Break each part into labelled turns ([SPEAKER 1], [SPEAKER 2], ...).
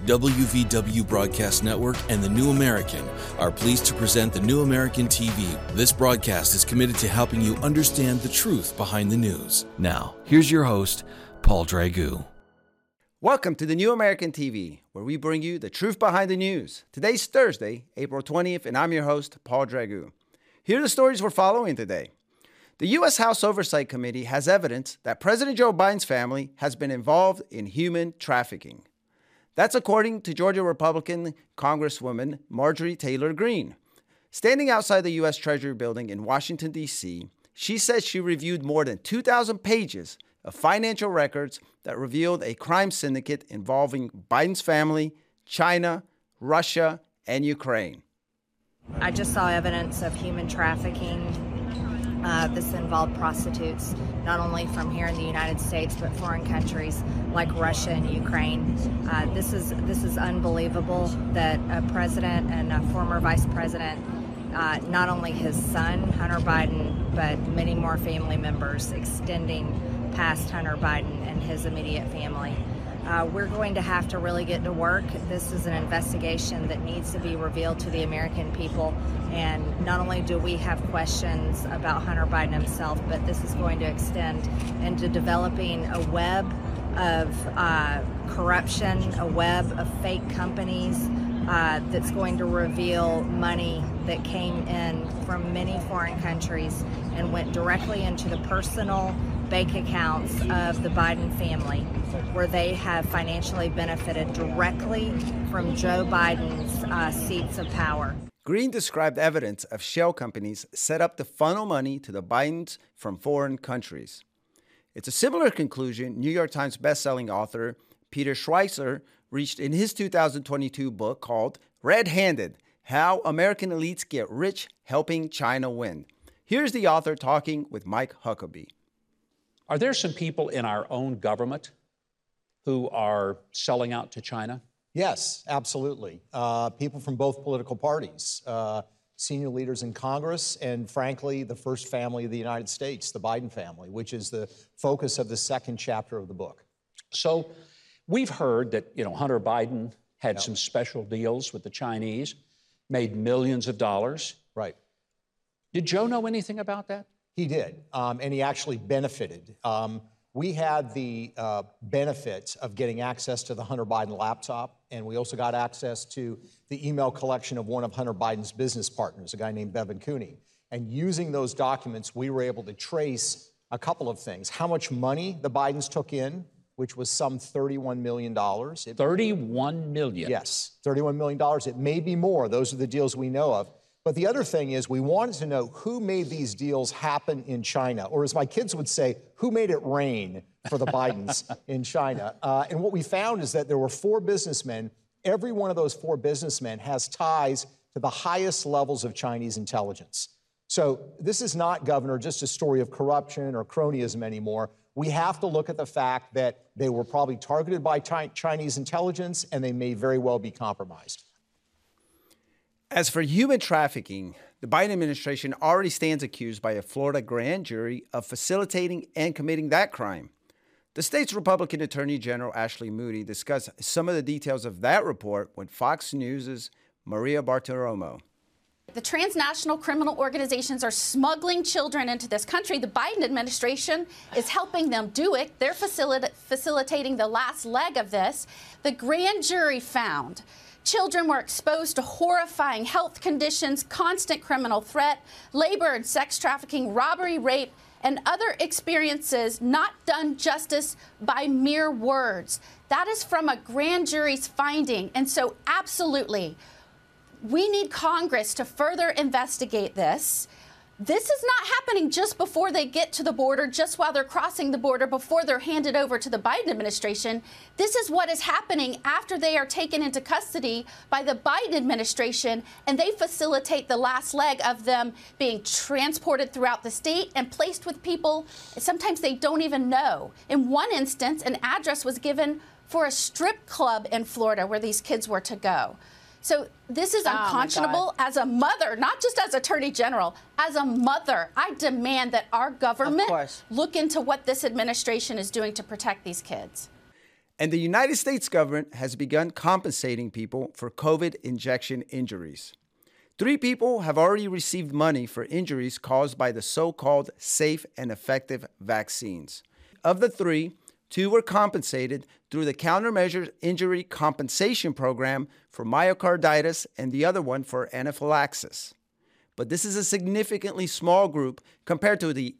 [SPEAKER 1] WVW Broadcast Network and The New American are pleased to present The New American TV. This broadcast is committed to helping you understand the truth behind the news. Now, here's your host, Paul Dragoo.
[SPEAKER 2] Welcome to The New American TV, where we bring you the truth behind the news. Today's Thursday, April 20th, and I'm your host, Paul Dragoo. Here are the stories we're following today. The U.S. House Oversight Committee has evidence that President Joe Biden's family has been involved in human trafficking. That's according to Georgia Republican Congresswoman Marjorie Taylor Greene. Standing outside the U.S. Treasury building in Washington, D.C., she says she reviewed more than 2,000 pages of financial records that revealed a crime syndicate involving Biden's family, China, Russia, and Ukraine.
[SPEAKER 3] I just saw evidence of human trafficking. This involved prostitutes, not only from here in the United States, but foreign countries like Russia and Ukraine. This is unbelievable that a president and a former vice president, not only his son, Hunter Biden, but many more family members extending past Hunter Biden and his immediate family. We're going to have to really get to work. This is an investigation that needs to be revealed to the American people. And not only do we have questions about Hunter Biden himself, but this is going to extend into developing a web of corruption, a web of fake companies that's going to reveal money that came in from many foreign countries and went directly into the personal bank accounts of the Biden family, where they have financially benefited directly from Joe Biden's seats of power.
[SPEAKER 2] Greene described evidence of shell companies set up to funnel money to the Bidens from foreign countries. It's a similar conclusion New York Times bestselling author Peter Schweizer reached in his 2022 book called Red-Handed: How American Elites Get Rich Helping China Win. Here's the author talking with Mike Huckabee.
[SPEAKER 4] Are there some people in our own government who are selling out to China?
[SPEAKER 5] Yes, absolutely. People from both political parties, senior leaders in Congress, and frankly, the first family of the United States, the Biden family, which is the focus of the second chapter of the book.
[SPEAKER 4] So we've heard that, Hunter Biden had some special deals with the Chinese, made millions of dollars.
[SPEAKER 5] Right.
[SPEAKER 4] Did Joe know anything about that?
[SPEAKER 5] He did, and he actually benefited. We had the benefit of getting access to the Hunter Biden laptop, and we also got access to the email collection of one of Hunter Biden's business partners, a guy named Bevan Cooney. And using those documents, we were able to trace a couple of things. How much money the Bidens took in, which was some $31 million.
[SPEAKER 4] $31 million?
[SPEAKER 5] Yes, $31 million. It may be more. Those are the deals we know of. But the other thing is we wanted to know who made these deals happen in China, or as my kids would say, who made it rain for the Bidens in China. And what we found is that there were 4 businessmen. Every one of those 4 businessmen has ties to the highest levels of Chinese intelligence. So this is not, Governor, just a story of corruption or cronyism anymore. We have to look at the fact that they were probably targeted by Chinese intelligence, and they may very well be compromised.
[SPEAKER 2] As for human trafficking, the Biden administration already stands accused by a Florida grand jury of facilitating and committing that crime. The state's Republican Attorney General Ashley Moody discussed some of the details of that report with Fox News' Maria Bartiromo.
[SPEAKER 6] The transnational criminal organizations are smuggling children into this country. The Biden administration is helping them do it. They're facilitating the last leg of this. The grand jury found children were exposed to horrifying health conditions, constant criminal threat, labor and sex trafficking, robbery, rape, and other experiences not done justice by mere words. That is from a grand jury's finding. And so absolutely, we need Congress to further investigate this. This is not happening just before they get to the border, just while they're crossing the border, before they're handed over to the Biden administration. This is what is happening after they are taken into custody by the Biden administration, and they facilitate the last leg of them being transported throughout the state and placed with people sometimes they don't even know. In one instance, an address was given for a strip club in Florida where these kids were to go. So this is unconscionable. As a mother, not just as Attorney General, as a mother, I demand that our government look into what this administration is doing to protect these kids.
[SPEAKER 2] And the United States government has begun compensating people for COVID injection injuries. 3 people have already received money for injuries caused by the so-called safe and effective vaccines. Of the 3, 2 were compensated through the Countermeasures Injury Compensation Program for myocarditis and the other one for anaphylaxis. But this is a significantly small group compared to the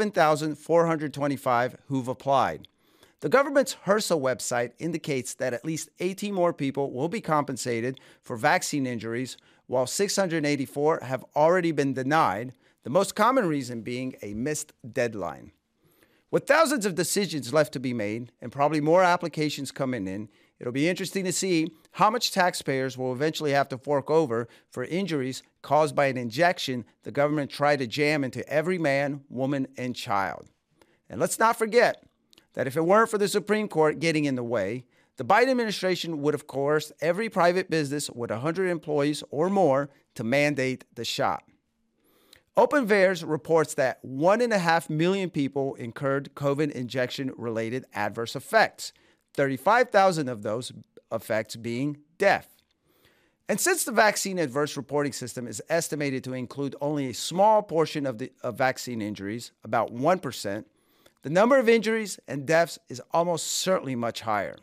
[SPEAKER 2] 11,425 who've applied. The government's HRSA website indicates that at least 18 more people will be compensated for vaccine injuries, while 684 have already been denied, the most common reason being a missed deadline. With thousands of decisions left to be made and probably more applications coming in, it'll be interesting to see how much taxpayers will eventually have to fork over for injuries caused by an injection the government tried to jam into every man, woman, and child. And let's not forget that if it weren't for the Supreme Court getting in the way, the Biden administration would have coerced every private business with 100 employees or more to mandate the shot. OpenVAERS reports that 1.5 million people incurred COVID injection-related adverse effects, 35,000 of those effects being death. And since the vaccine adverse reporting system is estimated to include only a small portion of vaccine injuries, about 1%, the number of injuries and deaths is almost certainly much higher.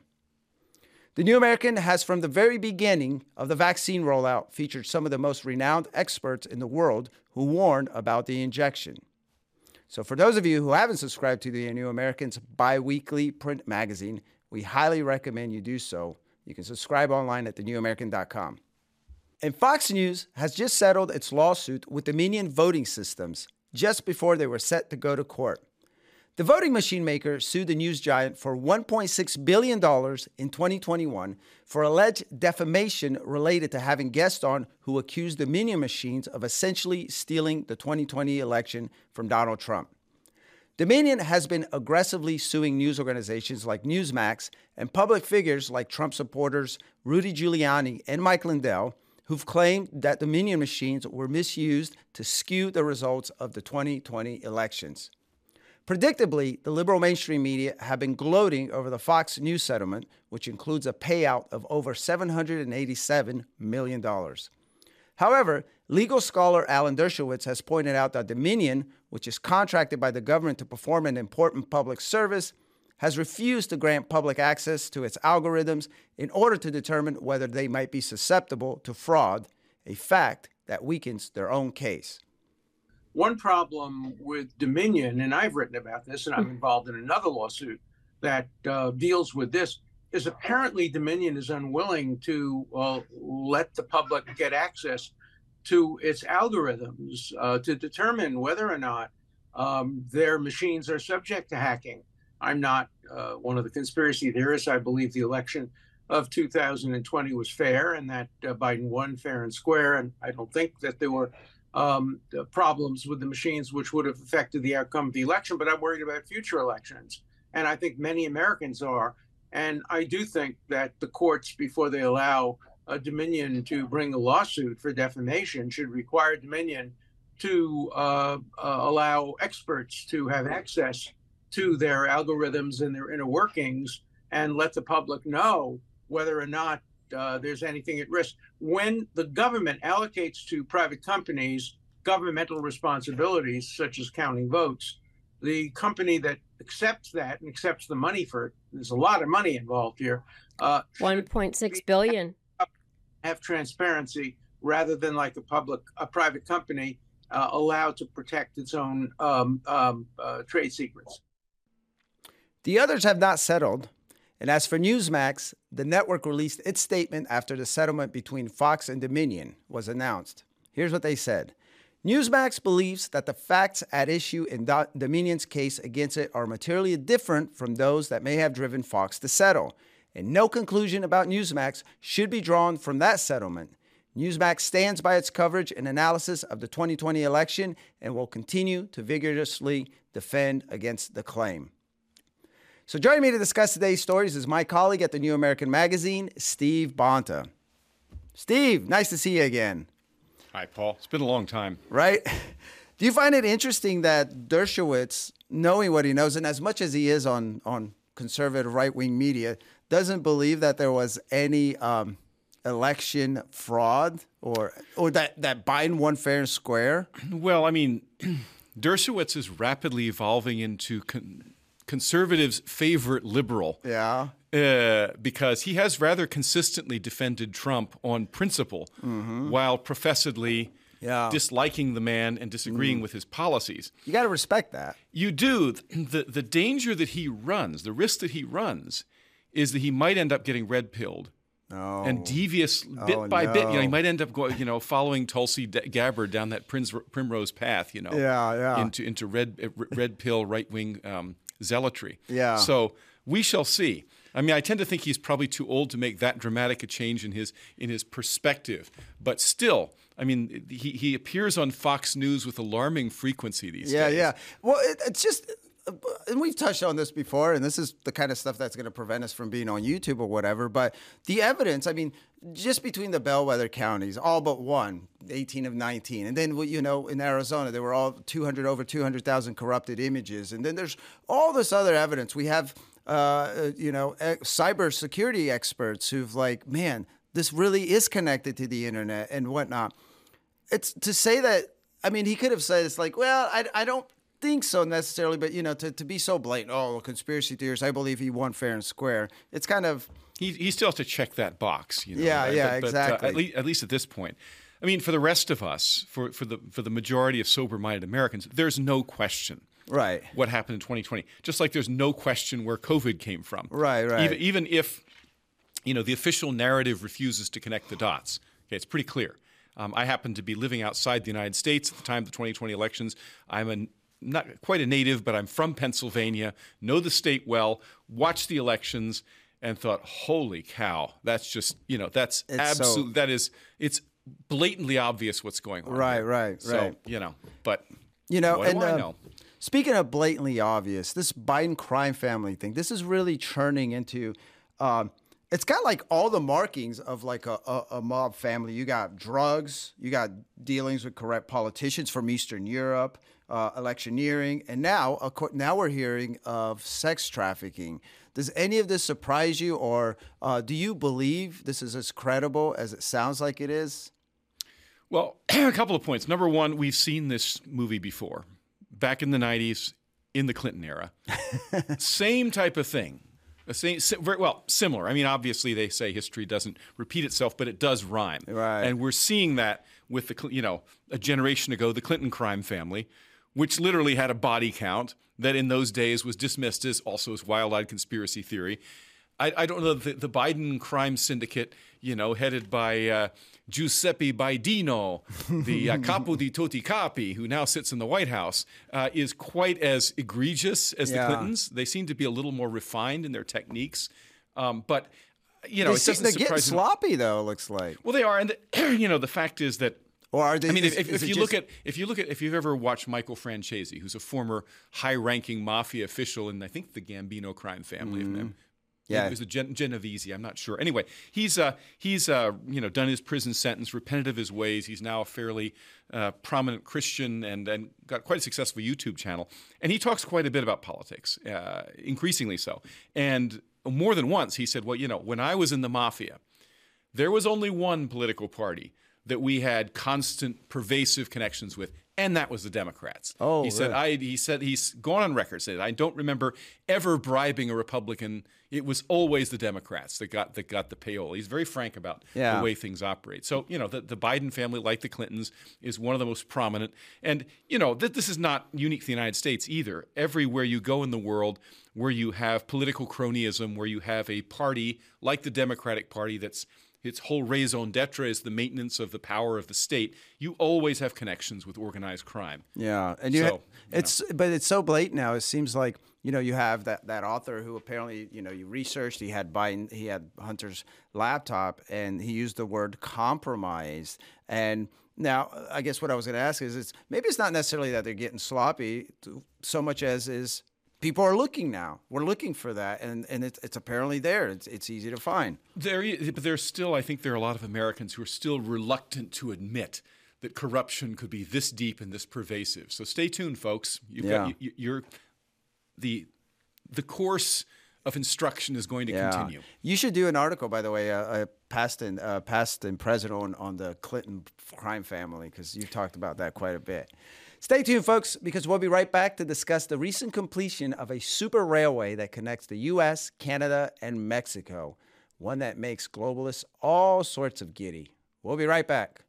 [SPEAKER 2] The New American has, from the very beginning of the vaccine rollout, featured some of the most renowned experts in the world who warned about the injection. So for those of you who haven't subscribed to the New American's bi-weekly print magazine, we highly recommend you do so. You can subscribe online at thenewamerican.com. And Fox News has just settled its lawsuit with Dominion Voting Systems just before they were set to go to court. The voting machine maker sued the news giant for $1.6 billion in 2021 for alleged defamation related to having guests on who accused Dominion machines of essentially stealing the 2020 election from Donald Trump. Dominion has been aggressively suing news organizations like Newsmax and public figures like Trump supporters Rudy Giuliani and Mike Lindell, who've claimed that Dominion machines were misused to skew the results of the 2020 elections. Predictably, the liberal mainstream media have been gloating over the Fox News settlement, which includes a payout of over $787 million. However, legal scholar Alan Dershowitz has pointed out that Dominion, which is contracted by the government to perform an important public service, has refused to grant public access to its algorithms in order to determine whether they might be susceptible to fraud, a fact that weakens their own case.
[SPEAKER 7] One problem with Dominion, and I've written about this, and I'm involved in another lawsuit that deals with this, is apparently Dominion is unwilling to let the public get access to its algorithms to determine whether or not their machines are subject to hacking. I'm not one of the conspiracy theorists. I believe the election of 2020 was fair and that Biden won fair and square, and I don't think that there were problems with the machines which would have affected the outcome of the election, but I'm worried about future elections. And I think many Americans are. And I do think that the courts, before they allow Dominion to bring a lawsuit for defamation, should require Dominion to allow experts to have access to their algorithms and their inner workings and let the public know whether or not there's anything at risk. When the government allocates to private companies governmental responsibilities, such as counting votes, the company that accepts that and accepts the money for it, there's a lot of money involved here.
[SPEAKER 8] $1.6 billion.
[SPEAKER 7] Have transparency rather than like a private company allowed to protect its own trade secrets.
[SPEAKER 2] The others have not settled. And as for Newsmax, the network released its statement after the settlement between Fox and Dominion was announced. Here's what they said. Newsmax believes that the facts at issue in Dominion's case against it are materially different from those that may have driven Fox to settle, and no conclusion about Newsmax should be drawn from that settlement. Newsmax stands by its coverage and analysis of the 2020 election and will continue to vigorously defend against the claim. So joining me to discuss today's stories is my colleague at the New American Magazine, Steve Bonta. Steve, nice to see you again.
[SPEAKER 9] Hi, Paul. It's been a long time.
[SPEAKER 2] Right? Do you find it interesting that Dershowitz, knowing what he knows, and as much as he is on conservative right-wing media, doesn't believe that there was any election fraud or that Biden won fair and square?
[SPEAKER 9] Well, I mean, Dershowitz is rapidly evolving into conservatives' favorite liberal.
[SPEAKER 2] Yeah.
[SPEAKER 9] Because he has rather consistently defended Trump on principle while professedly disliking the man and disagreeing with his policies.
[SPEAKER 2] You got to respect that.
[SPEAKER 9] You do. The danger that he runs, the risk that he runs, is that he might end up getting red-pilled. And devious bit by bit, he might end up going, following Tulsi Gabbard down that primrose path, into red pill right wing zealotry. Yeah. So we shall see. I mean, I tend to think he's probably too old to make that dramatic a change in his perspective, but still. I mean, he appears on Fox News with alarming frequency these days.
[SPEAKER 2] Yeah. Well, it's just. And we've touched on this before, and this is the kind of stuff that's going to prevent us from being on YouTube or whatever. But the evidence, I mean, just between the bellwether counties, all but one, 18 of 19. And then, in Arizona, there were over 200,000 corrupted images. And then there's all this other evidence. We have, cybersecurity experts who've man, this really is connected to the internet and whatnot. It's to say that, I mean, he could have said, I don't think so necessarily, but to be so blatant, conspiracy theories, I believe he won fair and square. It's kind of
[SPEAKER 9] he still has to check that box.
[SPEAKER 2] Exactly.
[SPEAKER 9] At least at this point, I mean, for the rest of us, for the majority of sober-minded Americans, there's no question,
[SPEAKER 2] right,
[SPEAKER 9] what happened in 2020. Just like there's no question where COVID came from,
[SPEAKER 2] right.
[SPEAKER 9] Even if the official narrative refuses to connect the dots. Okay, it's pretty clear. I happen to be living outside the United States at the time of the 2020 elections. I'm not quite a native, but I'm from Pennsylvania, know the state well, watched the elections, and thought, holy cow, that's just, it's blatantly obvious what's going on.
[SPEAKER 2] Right.
[SPEAKER 9] So, but what do I know?
[SPEAKER 2] Speaking of blatantly obvious, this Biden crime family thing, this is really churning into, it's got all the markings of a mob family. You got drugs, you got dealings with corrupt politicians from Eastern Europe, electioneering, and now we're hearing of sex trafficking. Does any of this surprise you, or do you believe this is as credible as it sounds like it is?
[SPEAKER 9] Well, a couple of points. Number one, we've seen this movie before, back in the 90s, in the Clinton era. Same type of thing. Similar. I mean, obviously they say history doesn't repeat itself, but it does rhyme.
[SPEAKER 2] Right.
[SPEAKER 9] And we're seeing that with a generation ago, the Clinton crime family, which literally had a body count that in those days was dismissed as wild-eyed conspiracy theory. I don't know, the Biden crime syndicate, headed by Giuseppe Bidino, the capo di tutti capi, who now sits in the White House, is quite as egregious as the Clintons. They seem to be a little more refined in their techniques. But, it doesn't surprise me.
[SPEAKER 2] They're getting sloppy, though, it looks like.
[SPEAKER 9] Well, they are. And, the fact is that,
[SPEAKER 2] or are they?
[SPEAKER 9] I mean, if you've ever watched Michael Francesi, who's a former high-ranking mafia official in, I think, the Gambino crime family, it was a Genovese, I'm not sure. Anyway, he's done his prison sentence, repented of his ways. He's now a fairly prominent Christian and got quite a successful YouTube channel. And he talks quite a bit about politics, increasingly so. And more than once, he said, when I was in the mafia, there was only one political party that we had constant, pervasive connections with, and that was the Democrats.
[SPEAKER 2] Oh,
[SPEAKER 9] he said he's gone on record saying, I don't remember ever bribing a Republican. It was always the Democrats that got the payola. He's very frank about the way things operate. So, the Biden family, like the Clintons, is one of the most prominent. And, this is not unique to the United States either. Everywhere you go in the world where you have political cronyism, where you have a party like the Democratic Party that's its whole raison d'etre is the maintenance of the power of the state, you always have connections with organized crime.
[SPEAKER 2] Yeah, and but it's so blatant now. It seems like you have that author who apparently you researched. He had Hunter's laptop, and he used the word compromised. And now, I guess what I was going to ask is, maybe it's not necessarily that they're getting sloppy so much as is. People are looking now. We're looking for that, and it's apparently there. It's easy to find.
[SPEAKER 9] But there's still, I think there are a lot of Americans who are still reluctant to admit that corruption could be this deep and this pervasive. So stay tuned, folks. The course of instruction is going to continue.
[SPEAKER 2] You should do an article, by the way, past and present on the Clinton crime family, because you talked about that quite a bit. Stay tuned, folks, because we'll be right back to discuss the recent completion of a super railway that connects the U.S., Canada, and Mexico, one that makes globalists all sorts of giddy. We'll be right back.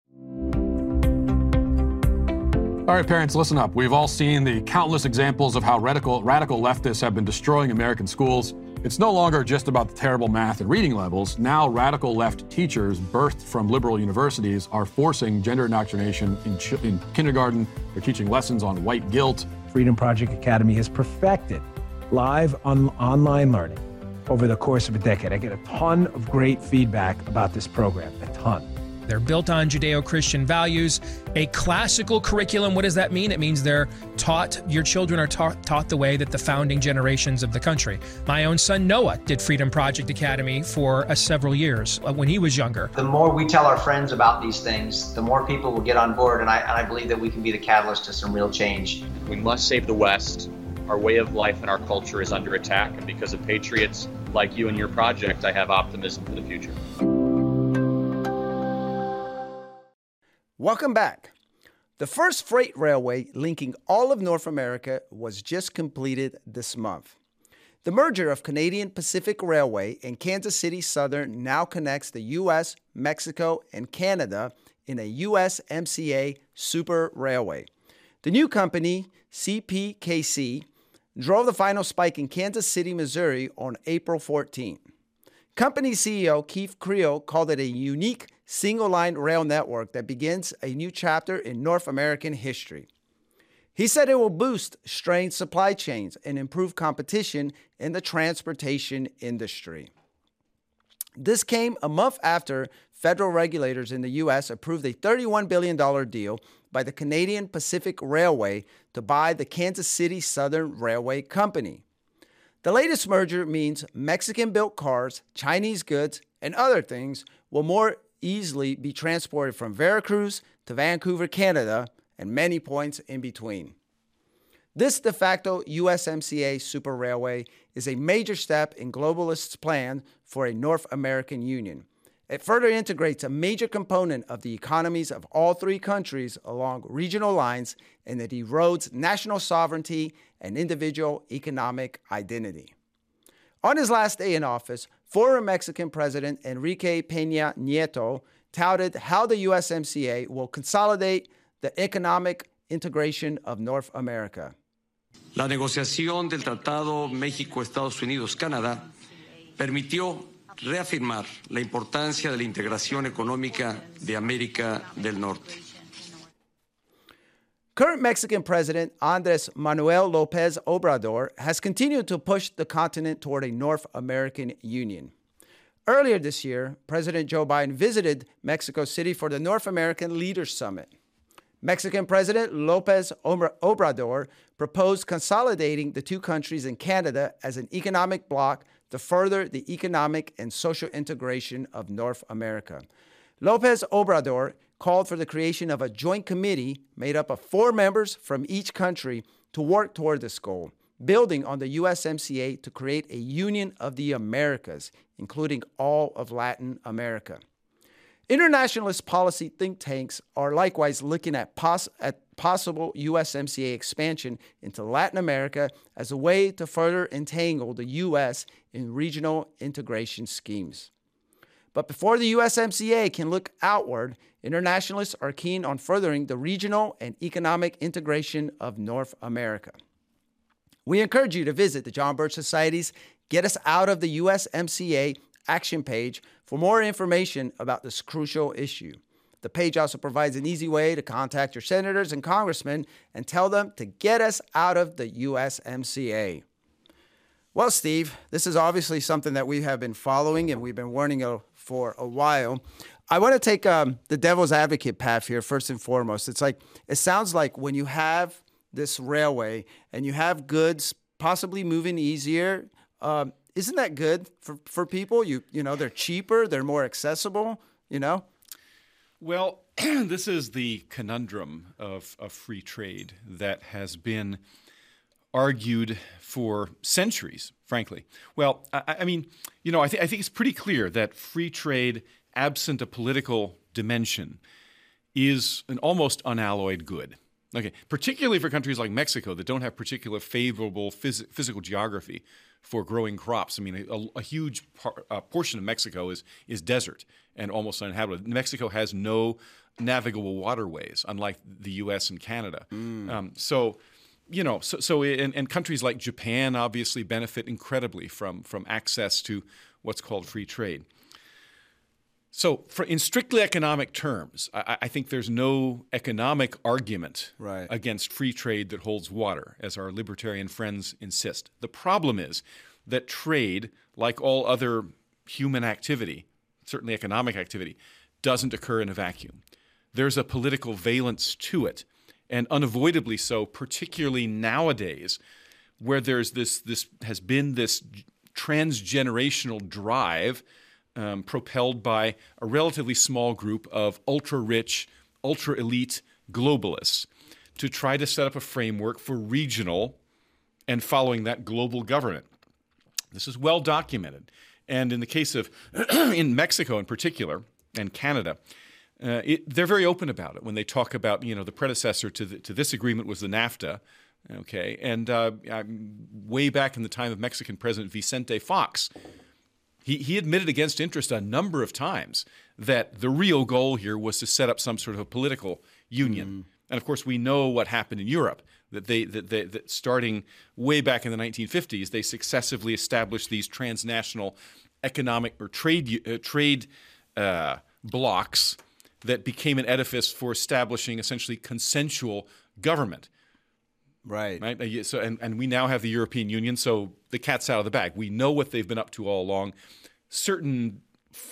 [SPEAKER 10] All right, parents, listen up. We've all seen the countless examples of how radical leftists have been destroying American schools. It's no longer just about the terrible math and reading levels. Now, radical left teachers birthed from liberal universities are forcing gender indoctrination in kindergarten. They're teaching lessons on white guilt.
[SPEAKER 11] Freedom Project Academy has perfected live online learning over the course of a decade. I get a ton of great feedback about this program, a ton.
[SPEAKER 12] They're built on Judeo-Christian values, a classical curriculum. What does that mean? It means they're taught, your children are taught the way that the founding generations of the country. My own son Noah did Freedom Project Academy for several years when he was younger.
[SPEAKER 13] The more we tell our friends about these things, the more people will get on board, and I believe that we can be the catalyst to some real change.
[SPEAKER 14] We must save the West. Our way of life and our culture is under attack, and because of patriots like you and your project, I have optimism for the future.
[SPEAKER 2] Welcome back. The first freight railway linking all of North America was just completed this month. The merger of Canadian Pacific Railway and Kansas City Southern now connects the U.S., Mexico, and Canada in a USMCA super railway. The new company, CPKC, drove the final spike in Kansas City, Missouri on April 14. Company CEO Keith Creel called it a unique single-line rail network that begins a new chapter in North American history. He said it will boost strained supply chains and improve competition in the transportation industry. This came a month after federal regulators in the U.S. approved a $31 billion deal by the Canadian Pacific Railway to buy the Kansas City Southern Railway Company. The latest merger means Mexican-built cars, Chinese goods, and other things will more easily be transported from Veracruz to Vancouver, Canada, and many points in between. This de facto USMCA super railway is a major step in globalists' plan for a North American Union. It further integrates a major component of the economies of all three countries along regional lines, and it erodes national sovereignty and individual economic identity. On his last day in office, former Mexican President Enrique Peña Nieto touted how the USMCA will consolidate the economic integration of North America.
[SPEAKER 15] La negociación del Tratado México-Estados Unidos-Canadá permitió reafirmar la importancia de la integración económica de América del Norte.
[SPEAKER 2] Current Mexican President Andrés Manuel López Obrador has continued to push the continent toward a North American Union. Earlier this year, President Joe Biden visited Mexico City for the North American Leaders Summit. Mexican President López Obrador proposed consolidating the two countries and Canada as an economic bloc to further the economic and social integration of North America. López Obrador called for the creation of a joint committee made up of 4 members from each country to work toward this goal, building on the USMCA to create a Union of the Americas, including all of Latin America. Internationalist policy think tanks are likewise looking at possible USMCA expansion into Latin America as a way to further entangle the U.S. in regional integration schemes. But before the USMCA can look outward, internationalists are keen on furthering the regional and economic integration of North America. We encourage you to visit the John Birch Society's Get Us Out of the USMCA action page for more information about this crucial issue. The page also provides an easy way to contact your senators and congressmen and tell them to get us out of the USMCA. Well, Steve, this is obviously something that we have been following and we've been warning for a while. I want to take the devil's advocate path here first and foremost. It sounds like when you have this railway and you have goods possibly moving easier, isn't that good for people? You know, they're cheaper, they're more accessible, you know?
[SPEAKER 9] Well, this is the conundrum of free trade that has been argued for centuries, frankly. Well, I mean, I think it's pretty clear that free trade, absent a political dimension, is an almost unalloyed good. Okay, particularly for countries like Mexico that don't have particular favorable physical geography for growing crops. I mean, a huge portion of Mexico is desert and almost uninhabitable. Mexico has no navigable waterways, unlike the U.S. and Canada. So countries like Japan obviously benefit incredibly from access to what's called free trade. So in strictly economic terms, I think there's no economic argument against free trade that holds water, as our libertarian friends insist. The problem is that trade, like all other human activity, certainly economic activity, doesn't occur in a vacuum. There's a political valence to it, and unavoidably so, particularly nowadays, where there's this transgenerational drive propelled by a relatively small group of ultra-rich, ultra-elite globalists to try to set up a framework for regional and following that global government. This is well documented. And in the case of in Mexico in particular and Canada, they're very open about it when they talk about, the predecessor to this agreement was the NAFTA. Okay, and way back in the time of Mexican President Vicente Fox, he admitted against interest a number of times that the real goal here was to set up some sort of a political union. And of course, we know what happened in Europe, that starting way back in the 1950s, they successively established these transnational economic or trade blocks that became an edifice for establishing essentially consensual government. Right. So, and we now have the European Union, so the cat's out of the bag. We know what they've been up to all along. Certain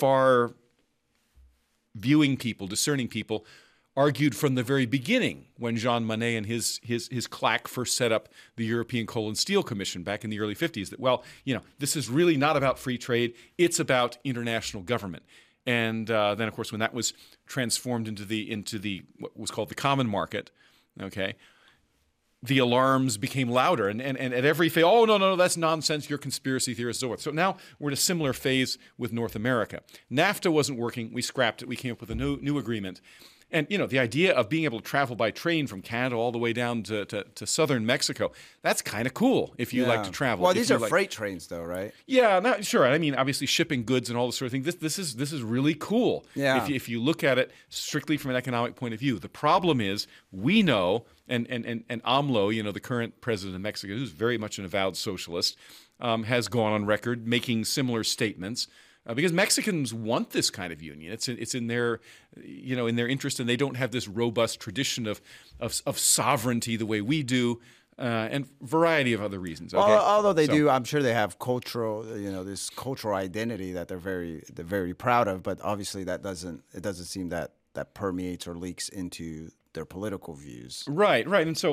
[SPEAKER 9] far-viewing people, discerning people, argued from the very beginning when Jean Monnet and his claque first set up the European Coal and Steel Commission back in the early 50s that, this is really not about free trade. It's about international government. And then, of course, when that was transformed into the what was called the common market, okay, the alarms became louder, and at every phase, no, that's nonsense, you're conspiracy theorists, so forth. So now we're in a similar phase with North America. NAFTA wasn't working, we scrapped it, we came up with a new agreement. And, the idea of being able to travel by train from Canada all the way down to southern Mexico, that's kind of cool if you like to travel.
[SPEAKER 2] Well, these are freight trains, though, right?
[SPEAKER 9] Yeah, sure. I mean, obviously, shipping goods and all this sort of thing, this is really cool. Yeah. If you look at it strictly from an economic point of view. The problem is, we know, and AMLO, the current president of Mexico, who's very much an avowed socialist, has gone on record making similar statements. Because Mexicans want this kind of union. It's in their in their interest, and they don't have this robust tradition of sovereignty the way we do, and variety of other reasons. Okay?
[SPEAKER 2] Although they do, I'm sure they have cultural, this cultural identity that they're very proud of. But obviously, it doesn't seem that permeates or leaks into their political views. Right. And so,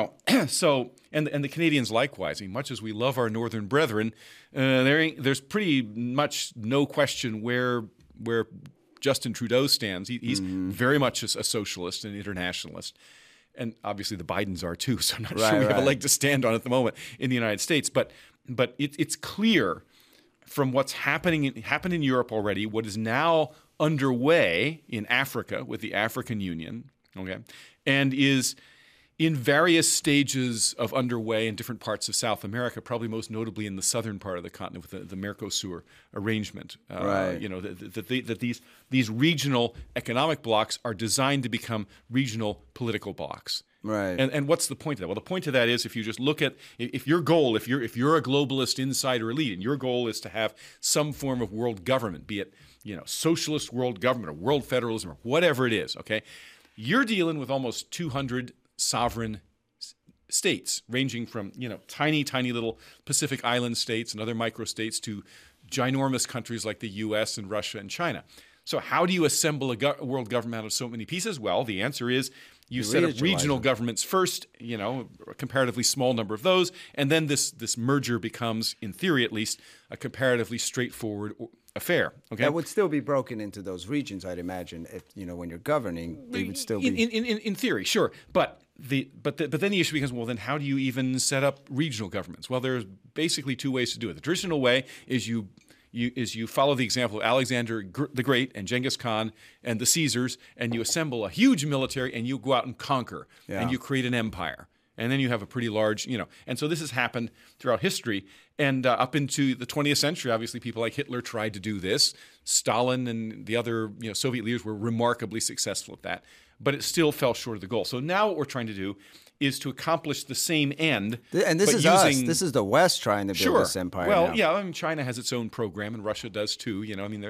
[SPEAKER 2] and the Canadians likewise. I mean, much as we love our northern brethren, there's pretty much no question where Justin Trudeau stands. He's very much a socialist and internationalist. And obviously the Bidens are too, so I'm not sure we have a leg to stand on at the moment in the United States. But it's clear from what's happened in Europe already, what is now underway in Africa with the African Union, okay, and is in various stages of underway in different parts of South America, probably most notably in the southern part of the continent with the Mercosur arrangement. That these regional economic blocks are designed to become regional political blocks. Right. And what's the point of that? Well, the point of that is if you just look at if you're a globalist insider elite and your goal is to have some form of world government, be it socialist world government or world federalism or whatever it is, okay, you're dealing with almost 200 sovereign states, ranging from tiny little Pacific Island states and other microstates to ginormous countries like the U.S. and Russia and China. So how do you assemble a world government out of so many pieces? Well, the answer is you set up regional governments first, a comparatively small number of those, and then this merger becomes, in theory at least, a comparatively straightforward affair. Okay, that would still be broken into those regions, I'd imagine. If when you're governing, they would still be in theory, sure, but
[SPEAKER 9] But then the issue becomes, well, then how do you even set up regional governments? Well, there's basically two ways to do it. The traditional way is you follow the example of Alexander the Great and Genghis Khan and the Caesars, and you assemble a huge military and you go out and conquer, and you create an empire. And then you have a pretty large, and so this has happened throughout history. And up into the 20th century, obviously, people like Hitler tried to do this. Stalin and the other Soviet leaders were remarkably successful at that. But it still fell short of the goal. So now what we're trying to do is to accomplish the same end.
[SPEAKER 2] And this is us. This is the West trying to build this empire.
[SPEAKER 9] Well,
[SPEAKER 2] now.
[SPEAKER 9] yeah, I mean, China has its own program, and Russia does too.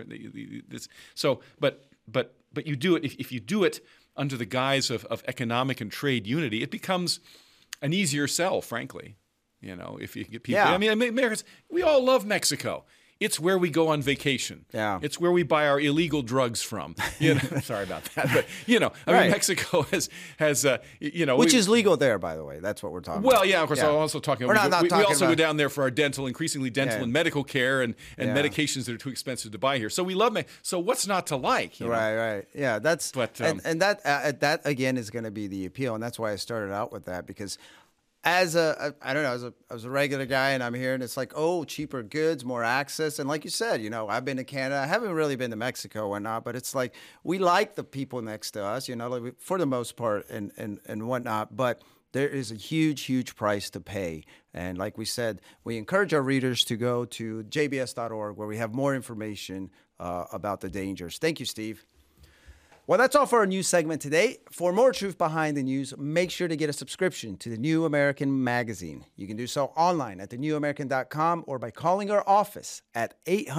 [SPEAKER 9] But you do it if you do it under the guise of economic and trade unity, it becomes an easier sell, frankly. If you get people. Yeah. I mean, Americans, we all love Mexico. It's where we go on vacation.
[SPEAKER 2] Yeah.
[SPEAKER 9] It's where we buy our illegal drugs from. Sorry about that, but I mean, Mexico has
[SPEAKER 2] which is legal there, by the way. That's what we're talking about.
[SPEAKER 9] Well, yeah, of course. I'm also talking. We also go down there for our increasingly dental and medical care and medications that are too expensive to buy here. So we love So what's not to like?
[SPEAKER 2] Right. Yeah, that's. But and that again is going to be the appeal, and that's why I started out with that, because. As a regular guy, and I'm here, and it's like, cheaper goods, more access, and like you said, I've been to Canada. I haven't really been to Mexico or not, but it's like we like the people next to us, for the most part, and whatnot. But there is a huge price to pay, and like we said, we encourage our readers to go to jbs.org, where we have more information about the dangers. Thank you, Steve. Well, that's all for our news segment today. For more truth behind the news, make sure to get a subscription to the New American Magazine. You can do so online at thenewamerican.com or by calling our office at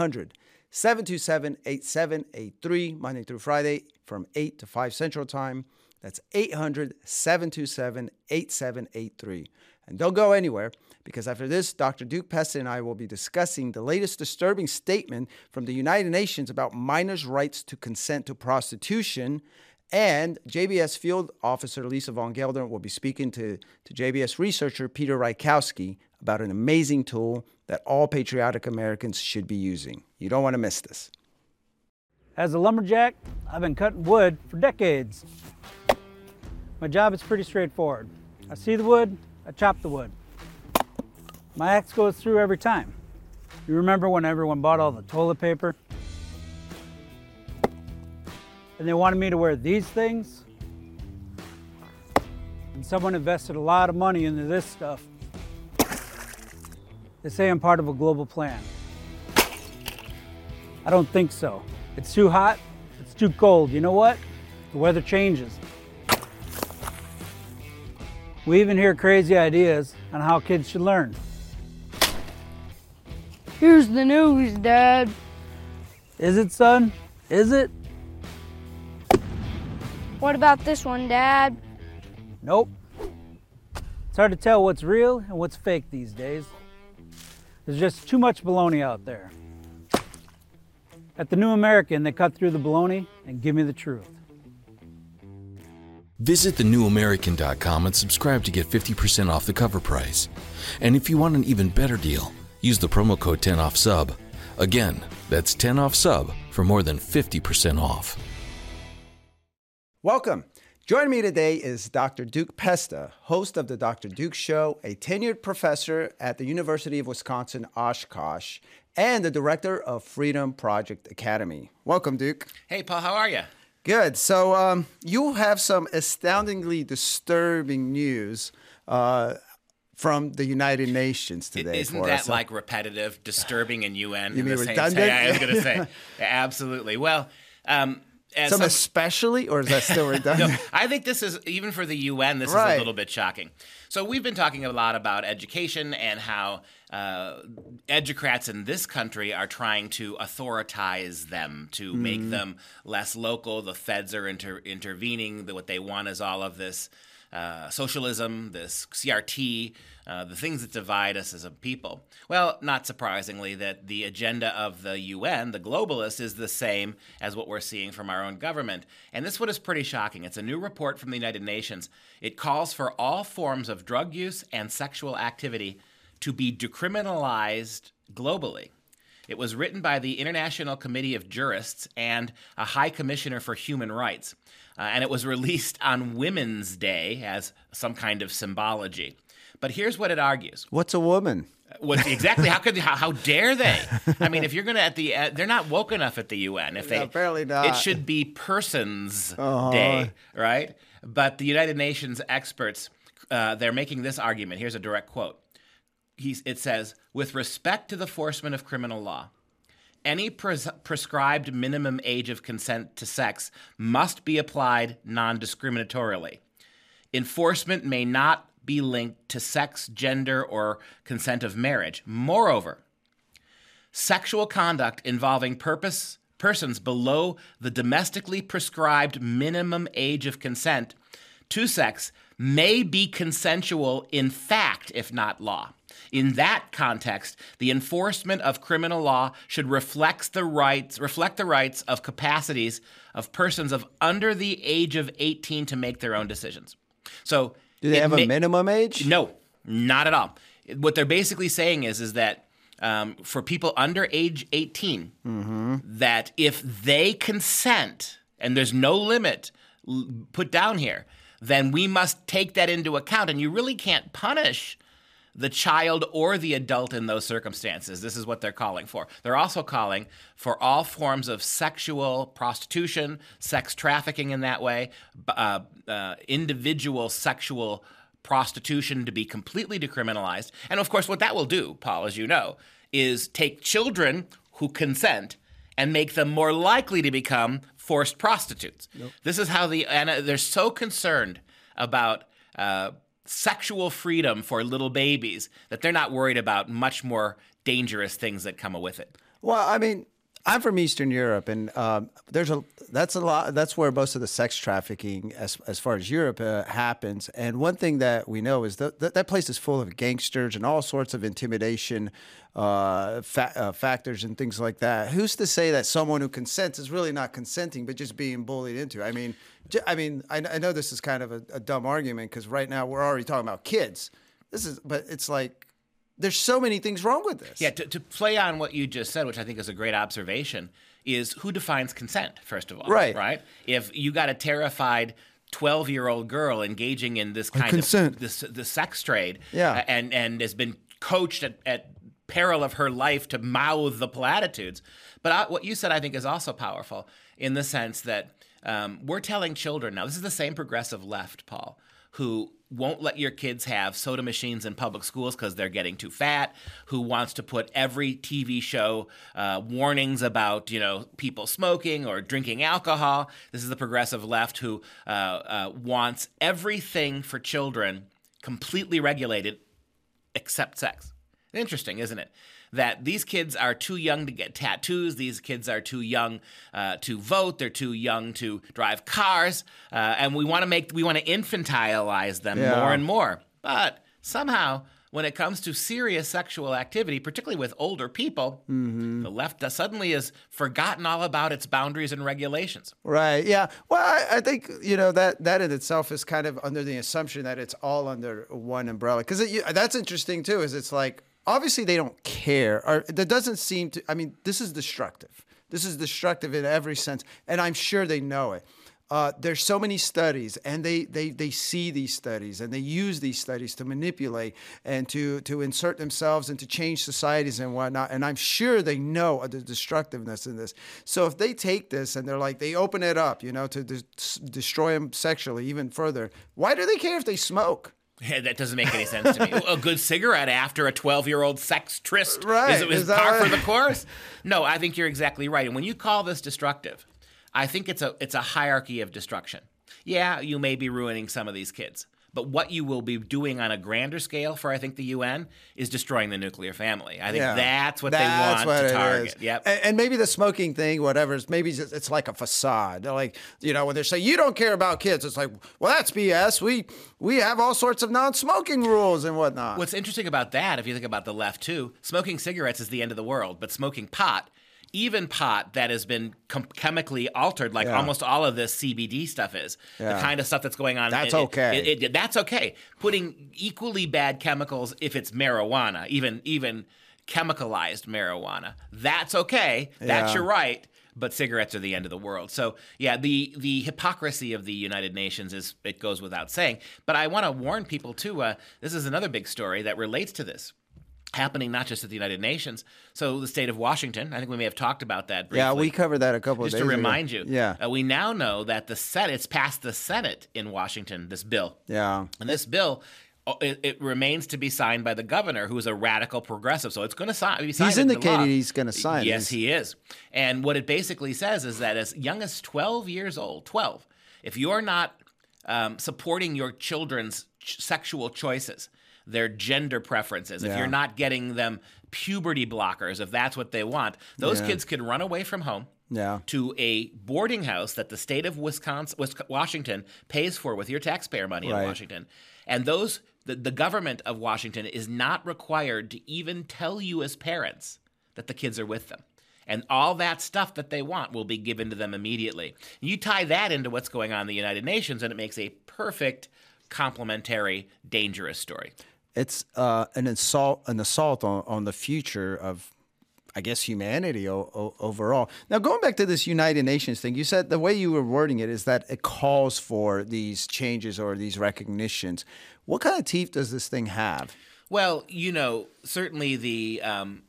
[SPEAKER 2] 800-727-8783, Monday through Friday from 8 to 5 Central Time. That's 800-727-8783. And don't go anywhere, because after this, Dr. Duke Pesta and I will be discussing the latest disturbing statement from the United Nations about minors' rights to consent to prostitution. And JBS Field Officer Lisa Von Gelder will be speaking to JBS researcher Peter Rykowski about an amazing tool that all patriotic Americans should be using. You don't want to miss this.
[SPEAKER 16] As a lumberjack, I've been cutting wood for decades. My job is pretty straightforward. I see the wood, I chop the wood. My axe goes through every time. You remember when everyone bought all the toilet paper? And they wanted me to wear these things? And someone invested a lot of money into this stuff. They say I'm part of a global plan. I don't think so. It's too hot, it's too cold. You know what? The weather changes. We even hear crazy ideas on how kids should learn.
[SPEAKER 17] Here's the news, Dad.
[SPEAKER 16] Is it, son? Is it?
[SPEAKER 17] What about this one, Dad?
[SPEAKER 16] Nope. It's hard to tell what's real and what's fake these days. There's just too much baloney out there. At the New American, they cut through the baloney and give me the truth.
[SPEAKER 1] Visit thenewamerican.com and subscribe to get 50% off the cover price. And if you want an even better deal, use the promo code 10OFFSUB. Again, that's 10OFFSUB for more than 50% off.
[SPEAKER 2] Welcome. Joining me today is Dr. Duke Pesta, host of the Dr. Duke Show, a tenured professor at the University of Wisconsin-Oshkosh, and the director of Freedom Project Academy. Welcome, Duke.
[SPEAKER 18] Hey, Paul, how are you?
[SPEAKER 2] Good. So you have some astoundingly disturbing news from the United Nations today.
[SPEAKER 18] Isn't that like repetitive, disturbing, and UN?
[SPEAKER 2] You mean redundant?
[SPEAKER 18] I was going to say, absolutely. Well,
[SPEAKER 2] especially, or is that still redundant?
[SPEAKER 18] No, I think this is, even for the UN, this is a little bit shocking. So we've been talking a lot about education and how educrats in this country are trying to authoritize them to make them less local. The feds are intervening. What they want is all of this socialism, this CRT, the things that divide us as a people. Well, not surprisingly, that the agenda of the UN, the globalists, is the same as what we're seeing from our own government. And this one is pretty shocking. It's a new report from the United Nations. It calls for all forms of drug use and sexual activity to be decriminalized globally. It was written by the International Committee of Jurists and a High Commissioner for Human Rights. And it was released on Women's Day as some kind of symbology. But here's what it argues.
[SPEAKER 2] What's a woman?
[SPEAKER 18] Exactly. How dare they? I mean, if you're going to they're not woke enough at the UN. If they
[SPEAKER 2] apparently not.
[SPEAKER 18] It should be Persons Day, right? But the United Nations experts, they're making this argument. Here's a direct quote. It says, with respect to the enforcement of criminal law, any prescribed minimum age of consent to sex must be applied non-discriminatorily. Enforcement may not be linked to sex, gender, or consent of marriage. Moreover, sexual conduct involving persons below the domestically prescribed minimum age of consent to sex may be consensual in fact, if not law. In that context, the enforcement of criminal law should reflect the rights of capacities of persons of under the age of 18 to make their own decisions. So,
[SPEAKER 2] do they have a minimum age?
[SPEAKER 18] No, not at all. What they're basically saying is that for people under age 18, that if they consent, and there's no limit put down here, then we must take that into account. And you really can't punish the child or the adult in those circumstances. This is what they're calling for. They're also calling for all forms of sexual prostitution, sex trafficking in that way, individual sexual prostitution to be completely decriminalized. And of course, what that will do, Paul, as you know, is take children who consent and make them more likely to become forced prostitutes. Nope. This is how they're so concerned about sexual freedom for little babies that they're not worried about much more dangerous things that come with it.
[SPEAKER 2] Well, I mean, I'm from Eastern Europe, and that's where most of the sex trafficking, as far as Europe, happens. And one thing that we know is that place is full of gangsters and all sorts of intimidation factors and things like that. Who's to say that someone who consents is really not consenting, but just being bullied into? I mean, I know this is kind of a dumb argument because right now we're already talking about kids. But it's like, there's so many things wrong with this.
[SPEAKER 18] Yeah, to play on what you just said, which I think is a great observation, is who defines consent, first of all. Right? If you got a terrified 12-year-old girl engaging in this kind of the sex trade, and has been coached at peril of her life to mouth the platitudes. But what you said, I think, is also powerful in the sense that we're telling children now, this is the same progressive left, Paul, who won't let your kids have soda machines in public schools because they're getting too fat, who wants to put every TV show warnings about, people smoking or drinking alcohol. This is the progressive left who wants everything for children completely regulated except sex. Interesting, isn't it? That these kids are too young to get tattoos. These kids are too young to vote. They're too young to drive cars, and we want to infantilize them more and more. But somehow, when it comes to serious sexual activity, particularly with older people, the left suddenly has forgotten all about its boundaries and regulations.
[SPEAKER 2] Right. Yeah. Well, I think that in itself is kind of under the assumption that it's all under one umbrella. Because that's interesting too. Is it's like, obviously, they don't care. Or that doesn't seem to. I mean, this is destructive. This is destructive in every sense, and I'm sure they know it. There's so many studies, and they see these studies, and they use these studies to manipulate and to insert themselves and to change societies and whatnot. And I'm sure they know the destructiveness in this. So if they take this and they open it up, to destroy them sexually even further, why do they care if they smoke?
[SPEAKER 18] Yeah, that doesn't make any sense to me. A good cigarette after a 12-year-old sex tryst is par for the course? No, I think you're exactly right. And when you call this destructive, I think it's a hierarchy of destruction. Yeah, you may be ruining some of these kids. But what you will be doing on a grander scale for, I think, the UN is destroying the nuclear family. I think that's what they want to target. Yep.
[SPEAKER 2] And maybe the smoking thing, whatever, maybe it's like a facade. They're like, when they say you don't care about kids, it's like, well, that's BS. We have all sorts of non-smoking rules and whatnot.
[SPEAKER 18] What's interesting about that, if you think about the left too, smoking cigarettes is the end of the world, but smoking pot, even pot that has been chemically altered, like almost all of this CBD stuff is, the kind of stuff that's going on.
[SPEAKER 2] That's okay.
[SPEAKER 18] That's okay. Putting equally bad chemicals, if it's marijuana, even chemicalized marijuana. That's okay. That's your right. But cigarettes are the end of the world. So, yeah, the hypocrisy of the United Nations it goes without saying. But I want to warn people, too, this is another big story that relates to this, happening not just at the United Nations. So the state of Washington, I think we may have talked about that briefly.
[SPEAKER 2] Yeah, we covered that a couple of days ago.
[SPEAKER 18] Just to remind you.
[SPEAKER 2] Yeah.
[SPEAKER 18] We now know that the Senate, it's passed the Senate in Washington, this bill.
[SPEAKER 2] Yeah.
[SPEAKER 18] And this bill, it remains to be signed by the governor, who is a radical progressive. So it's going to be signed.
[SPEAKER 2] He's indicated he's going to sign it.
[SPEAKER 18] Yes, he is. And what it basically says is that as young as 12 years old, 12, if you're not supporting your children's sexual choices, their gender preferences, if you're not getting them puberty blockers, if that's what they want, those kids can run away from home to a boarding house that the state of Washington pays for with your taxpayer money in Washington. And the government of Washington is not required to even tell you as parents that the kids are with them. And all that stuff that they want will be given to them immediately. You tie that into what's going on in the United Nations, and it makes a perfect, complementary, dangerous story.
[SPEAKER 2] It's an assault on the future of, I guess, humanity overall. Now, going back to this United Nations thing, you said the way you were wording it is that it calls for these changes or these recognitions. What kind of teeth does this thing have?
[SPEAKER 18] Well, certainly the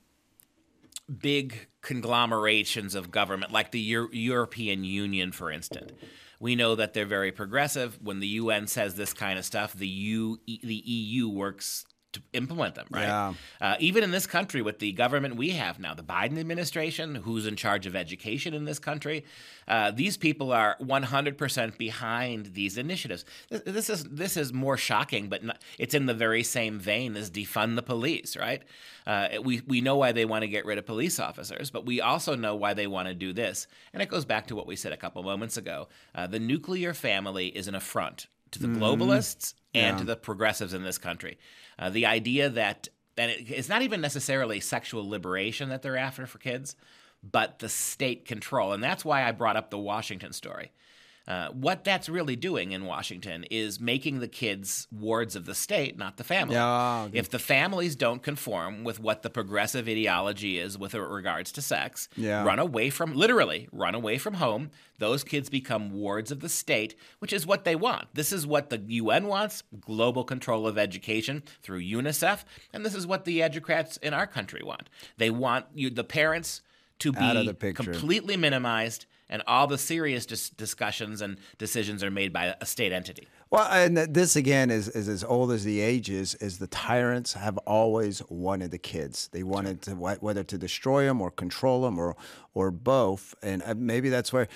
[SPEAKER 18] big conglomerations of government, like the European Union, for instance. We know that they're very progressive. When the UN says this kind of stuff, the EU works to implement them, right?
[SPEAKER 2] Yeah.
[SPEAKER 18] Even in this country, with the government we have now, the Biden administration, who's in charge of education in this country, these people are 100% behind these initiatives. This is more shocking, but it's in the very same vein as defund the police, right? We know why they want to get rid of police officers, but we also know why they want to do this. And it goes back to what we said a couple moments ago. The nuclear family is an affront to the globalists and to the progressives in this country. The idea that it's not even necessarily sexual liberation that they're after for kids, but the state control. And that's why I brought up the Washington story. What that's really doing in Washington is making the kids wards of the state, not the family.
[SPEAKER 2] Yeah.
[SPEAKER 18] If the families don't conform with what the progressive ideology is with regards to sex, run away from home, those kids become wards of the state, which is what they want. This is what the UN wants, global control of education through UNICEF, and this is what the educrats in our country want. They want the parents to be completely minimized, and all the serious discussions and decisions are made by a state entity.
[SPEAKER 2] Well, and this, again, is as old as the age is the tyrants have always wanted the kids. They wanted to, whether to destroy them or control them or both. And maybe that's where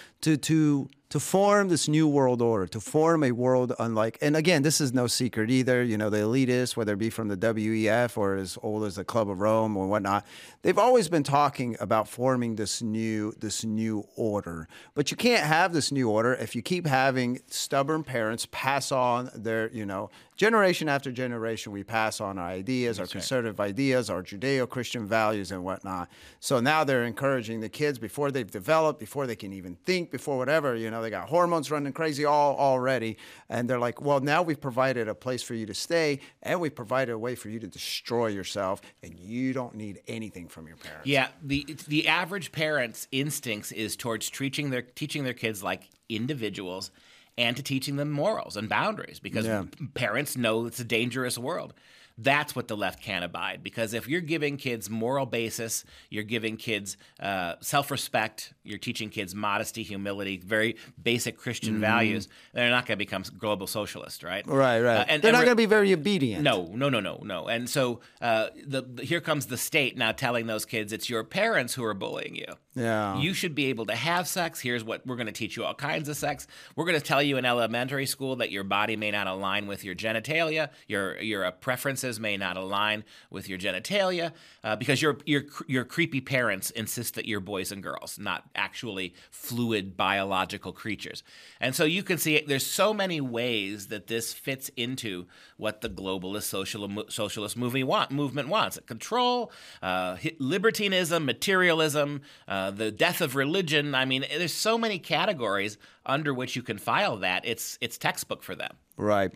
[SPEAKER 2] to form this new world order, to form a world unlike, and again, this is no secret either, the elitists, whether it be from the WEF or as old as the Club of Rome or whatnot, they've always been talking about forming this new order. But you can't have this new order if you keep having stubborn parents pass on their, generation after generation, we pass on our ideas, our conservative ideas, our Judeo-Christian values and whatnot. So now they're encouraging the kids before they've developed, before they can even think, before whatever, they got hormones running crazy already. And they're like, well, now we've provided a place for you to stay and we've provided a way for you to destroy yourself and you don't need anything from your parents.
[SPEAKER 18] Yeah, the average parent's instincts is towards teaching their kids like individuals and to teaching them morals and boundaries because parents know it's a dangerous world. That's what the left can't abide, because if you're giving kids moral basis, you're giving kids self-respect, you're teaching kids modesty, humility, very basic Christian values, they're not going to become global socialists, right?
[SPEAKER 2] Right. They're not going to be very obedient.
[SPEAKER 18] No. And so here comes the state now telling those kids it's your parents who are bullying you.
[SPEAKER 2] Yeah.
[SPEAKER 18] You should be able to have sex. Here's what we're going to teach you: all kinds of sex. We're going to tell you in elementary school that your body may not align with your genitalia. Your preferences may not align with your genitalia because your creepy parents insist that you're boys and girls, not actually fluid biological creatures. And so you can see there's so many ways that this fits into what the globalist socialist movement wants: control, libertinism, materialism. The death of religion. I mean, there's so many categories under which you can file that. It's textbook for them.
[SPEAKER 2] Right.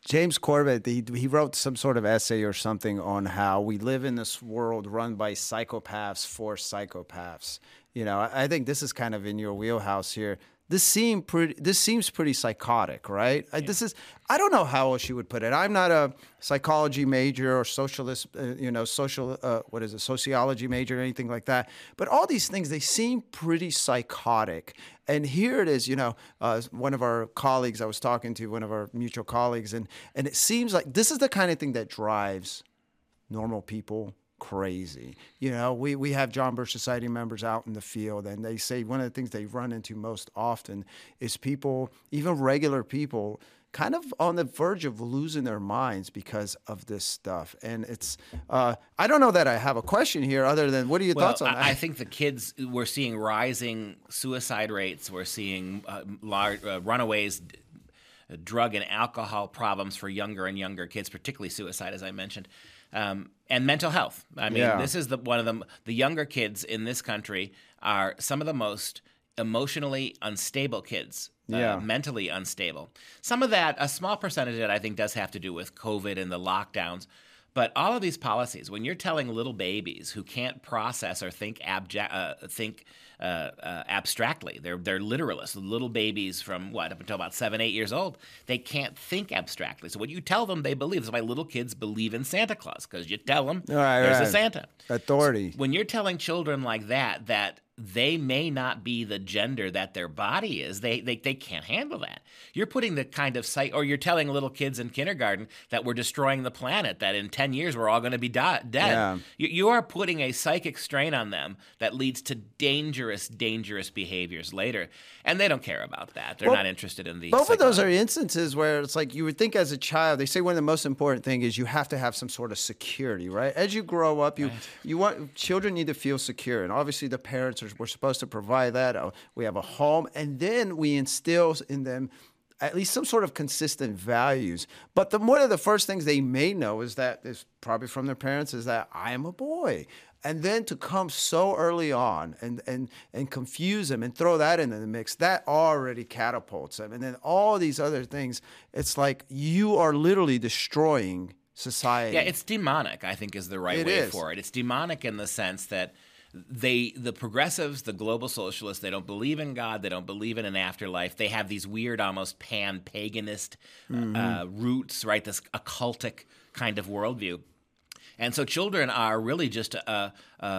[SPEAKER 2] James Corbett, he wrote some sort of essay or something on how we live in this world run by psychopaths for psychopaths. I think this is kind of in your wheelhouse here. This seems pretty psychotic, right? Yeah. I don't know how else you would put it. I'm not a psychology major or sociology major or anything like that. But all these things, they seem pretty psychotic. And here it is, one of our colleagues, I was talking to one of our mutual colleagues, and it seems like this is the kind of thing that drives normal people crazy. We have John Birch Society members out in the field, and they say one of the things they run into most often is people, even regular people, kind of on the verge of losing their minds because of this stuff. And it's, I don't know that I have a question here other than, what are your thoughts on that?
[SPEAKER 18] I think the kids, we're seeing rising suicide rates. We're seeing large runaways, drug and alcohol problems for younger and younger kids, particularly suicide, as I mentioned. And mental health. I mean, This is one of the younger kids in this country are some of the most emotionally unstable kids, mentally unstable. Some of that, a small percentage of it, I think, does have to do with COVID and the lockdowns. But all of these policies, when you're telling little babies who can't process or think abstractly, they're literalists, little babies from up until about 7, 8 years old, they can't think abstractly. So what you tell them, they believe. That's why little kids believe in Santa Claus, because you tell them there's a Santa.
[SPEAKER 2] Authority.
[SPEAKER 18] So when you're telling children like that they may not be the gender that their body is, they can't handle that. You're putting the kind of or you're telling little kids in kindergarten that we're destroying the planet, that in 10 years we're all going to be dead. Yeah. You are putting a psychic strain on them that leads to dangerous behaviors later. And they don't care about that. They're not interested in these.
[SPEAKER 2] Both of those are instances where it's like you would think as a child, they say one of the most important things is you have to have some sort of security, right? As you grow up, children need to feel secure. And obviously the parents we're supposed to provide that. We have a home, and then we instill in them at least some sort of consistent values. But one of the first things they may know is probably from their parents, is that I am a boy. And then to come so early on and confuse them and throw that into the mix, that already catapults them. And then all these other things, it's like you are literally destroying society.
[SPEAKER 18] Yeah, it's demonic, I think, is the right way for it. It's demonic in the sense that the progressives, the global socialists, they don't believe in God. They don't believe in an afterlife. They have these weird, almost pan-paganist roots, right? This occultic kind of worldview. And so children are really just a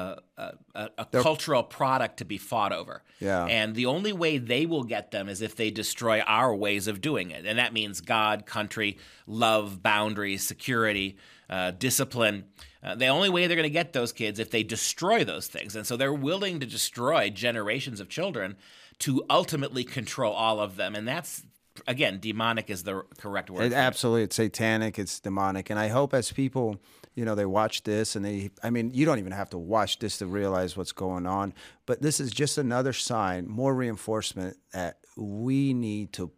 [SPEAKER 18] cultural product to be fought over. Yeah. And the only way they will get them is if they destroy our ways of doing it. And that means God, country, love, boundaries, security, discipline. The only way they're going to get those kids if they destroy those things. And so they're willing to destroy generations of children to ultimately control all of them. And that's, again, demonic is the correct word.
[SPEAKER 2] Absolutely. It's satanic. It's demonic. And I hope as people, they watch this and you don't even have to watch this to realize what's going on. But this is just another sign, more reinforcement that we need to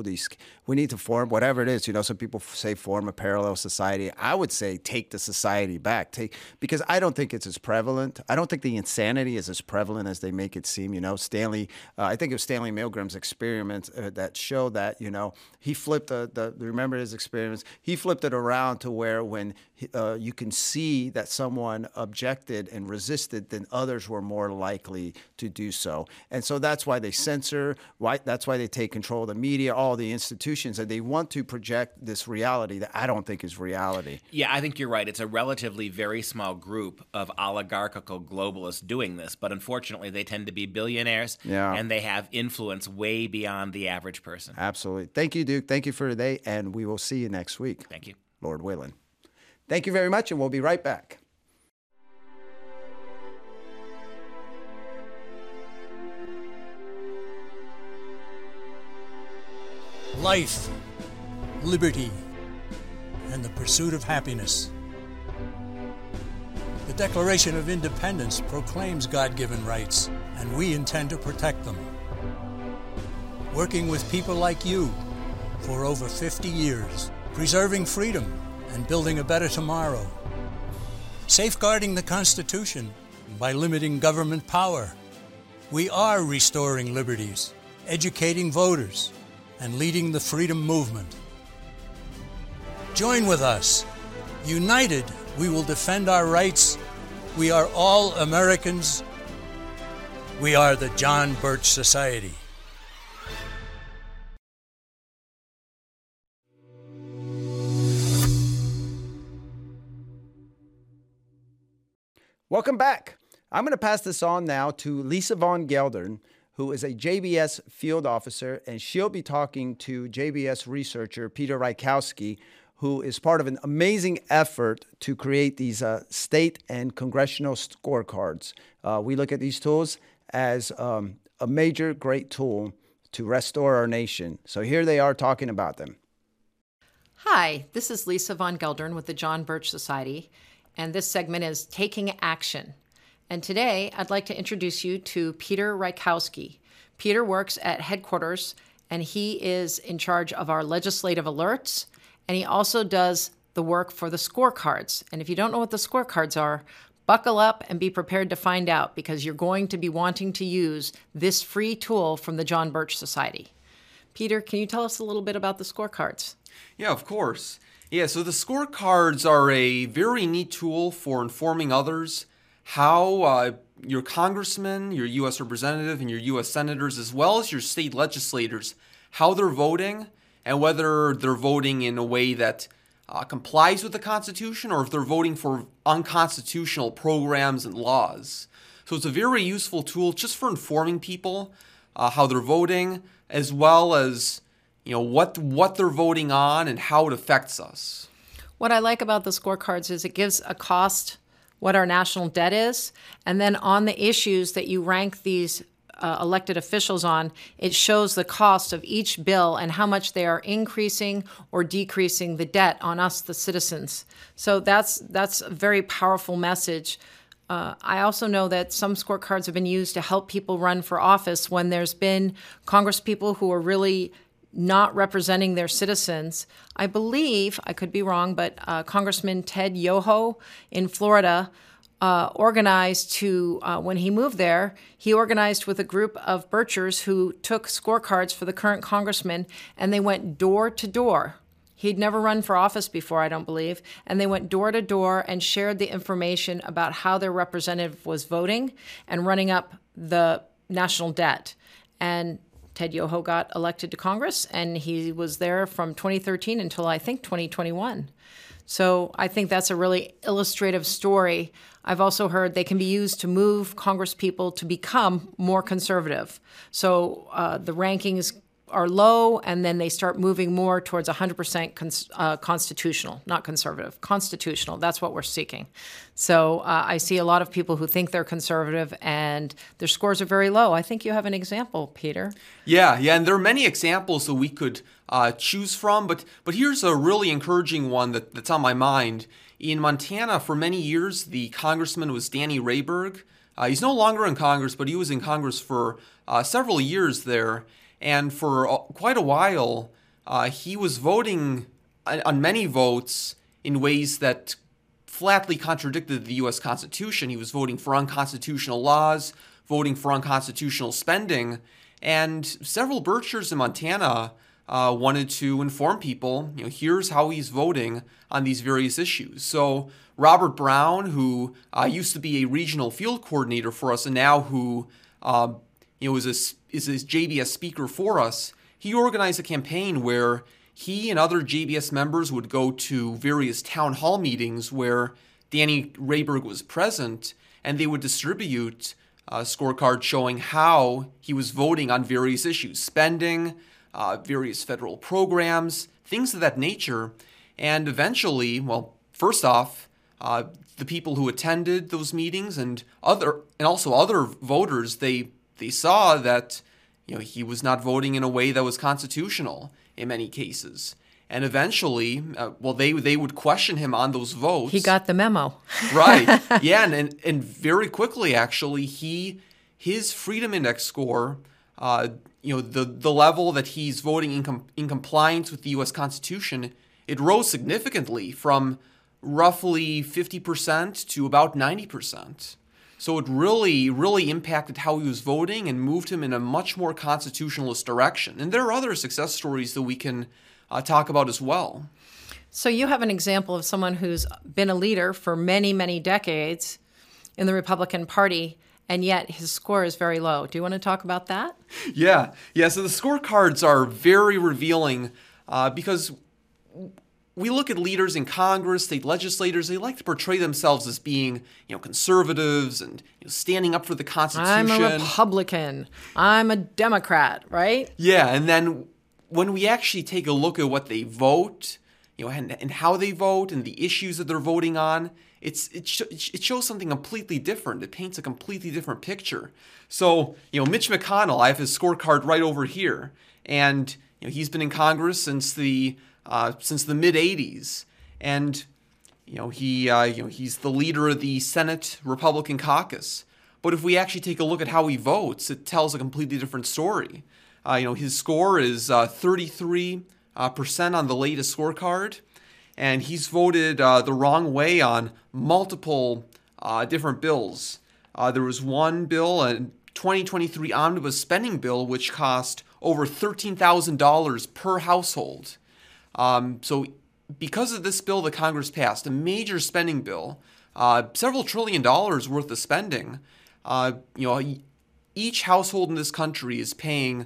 [SPEAKER 2] form whatever it is. Some people say form a parallel society. I would say take the society back, because I don't think it's as prevalent. I don't think the insanity is as prevalent as they make it seem. I think it was Stanley Milgram's experiment that showed that, he flipped remember his experiments? He flipped it around to where when you can see that someone objected and resisted, then others were more likely to do so. And so that's why they censor, that's why they take control of the media, all the institutions, and they want to project this reality that I don't think is reality.
[SPEAKER 18] Yeah, I think you're right. It's a relatively very small group of oligarchical globalists doing this, but unfortunately they tend to be billionaires, and they have influence way beyond the average person.
[SPEAKER 2] Absolutely. Thank you, Duke. Thank you for today, and we will see you next week.
[SPEAKER 18] Thank you.
[SPEAKER 2] Lord willing. Thank you very much, and we'll be right back.
[SPEAKER 19] Life, liberty, and the pursuit of happiness. The Declaration of Independence proclaims God-given rights, and we intend to protect them. Working with people like you for over 50 years, preserving freedom and building a better tomorrow. Safeguarding the Constitution by limiting government power. We are restoring liberties, educating voters, and leading the freedom movement. Join with us. United, we will defend our rights. We are all Americans. We are the John Birch Society.
[SPEAKER 2] Welcome back. I'm going to pass this on now to Lisa Von Geldern, who is a JBS field officer, and she'll be talking to JBS researcher Peter Rajkowski, who is part of an amazing effort to create these state and congressional scorecards. We look at these tools as a major, great tool to restore our nation. So here they are talking about them.
[SPEAKER 20] Hi, this is Lisa Von Geldern with the John Birch Society, and this segment is Taking Action. And today, I'd like to introduce you to Peter Rajkowski. Peter works at headquarters, and he is in charge of our legislative alerts, and he also does the work for the scorecards. And if you don't know what the scorecards are, buckle up and be prepared to find out, because you're going to be wanting to use this free tool from the John Birch Society. Peter, can you tell us a little bit about the scorecards?
[SPEAKER 21] Yeah, of course. Yeah, so the scorecards are a very neat tool for informing others how your congressman, your U.S. representative, and your U.S. senators, as well as your state legislators, how they're voting and whether they're voting in a way that complies with the Constitution or if they're voting for unconstitutional programs and laws. So it's a very useful tool just for informing people how they're voting, as well as what they're voting on and how it affects us.
[SPEAKER 20] What I like about the scorecards is it gives a cost, what our national debt is, and then on the issues that you rank these elected officials on, it shows the cost of each bill and how much they are increasing or decreasing the debt on us, the citizens. So that's a very powerful message. I also know that some scorecards have been used to help people run for office when there's been congresspeople who are really not representing their citizens. I believe, I could be wrong, but Congressman Ted Yoho in Florida organized to, when he moved there, he organized with a group of Birchers who took scorecards for the current congressman, and they went door to door. He'd never run for office before, I don't believe, and they went door to door and shared the information about how their representative was voting and running up the national debt. And Ted Yoho got elected to Congress, and he was there from 2013 until, I think, 2021. So I think that's a really illustrative story. I've also heard they can be used to move congresspeople to become more conservative. So the rankings are low, and then they start moving more towards 100% constitutional, not conservative, constitutional. That's what we're seeking. So I see a lot of people who think they're conservative and their scores are very low. I think you have an example, Peter.
[SPEAKER 21] Yeah, and there are many examples that we could choose from, but here's a really encouraging one that's on my mind. In Montana, for many years, the congressman was Danny Rayburg. He's no longer in Congress, but he was in Congress for several years there. And for quite a while, he was voting on many votes in ways that flatly contradicted the U.S. Constitution. He was voting for unconstitutional laws, voting for unconstitutional spending, and several Birchers in Montana wanted to inform people, here's how he's voting on these various issues. So Robert Brown, who used to be a regional field coordinator for us and now who is a JBS speaker for us, he organized a campaign where he and other JBS members would go to various town hall meetings where Danny Rayburg was present, and they would distribute a scorecard showing how he was voting on various issues, spending, various federal programs, things of that nature. And eventually, well, first off, the people who attended those meetings and also other voters, they saw that he was not voting in a way that was constitutional in many cases. And eventually, they would question him on those votes.
[SPEAKER 20] He got the memo.
[SPEAKER 21] Right. Yeah, and very quickly, actually, his Freedom Index score, the level that he's voting in compliance with the U.S. Constitution, it rose significantly from roughly 50% to about 90%. So it really, really impacted how he was voting and moved him in a much more constitutionalist direction. And there are other success stories that we can talk about as well.
[SPEAKER 20] So you have an example of someone who's been a leader for many, many decades in the Republican Party, and yet his score is very low. Do you want to talk about that?
[SPEAKER 21] Yeah. So the scorecards are very revealing because we look at leaders in Congress, state legislators, they like to portray themselves as being, conservatives and standing up for the Constitution.
[SPEAKER 20] I'm a Republican. I'm a Democrat, right?
[SPEAKER 21] Yeah, and then when we actually take a look at what they vote, and how they vote and the issues that they're voting on, it shows something completely different. It paints a completely different picture. So, Mitch McConnell, I have his scorecard right over here, and he's been in Congress since the mid '80s, and he's the leader of the Senate Republican caucus. But if we actually take a look at how he votes, it tells a completely different story. His score is 33% on the latest scorecard, and he's voted the wrong way on multiple different bills. There was one bill, a 2023 omnibus spending bill, which cost over $13,000 per household. So because of this bill that Congress passed, a major spending bill, several $1 trillion worth of spending, each household in this country is paying